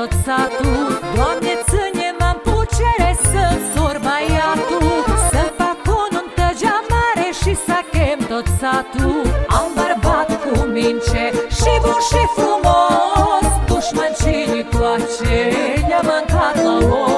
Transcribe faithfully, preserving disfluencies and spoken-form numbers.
tot satul. Doamne, ține-mă în pucere să-mi sor băiatul, să fac o nuntă gea mare și să chem tot satul. Am bărbat cu mince și bun și frumos, dușman cine toace ne-a mâncat la os.